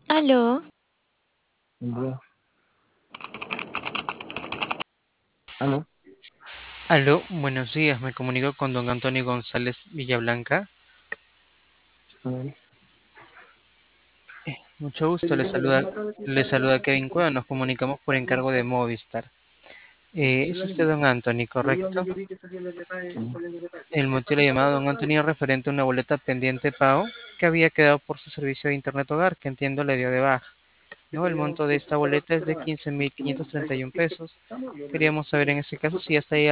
Aló, Ya. Aló. Aló, buenos días. Me comunico con don Antonio González Villablanca. Sí. Mucho gusto, le saluda Kevin Cueva. Nos comunicamos por encargo de Movistar. Es usted don Antonio, ¿correcto? El motivo de la llamada, don Antonio, es referente a una boleta pendiente pago que había quedado por su servicio de Internet Hogar, que entiendo le dio de baja. ¿No? El monto de esta boleta es de 15.531 pesos. Queríamos saber en ese caso si ya está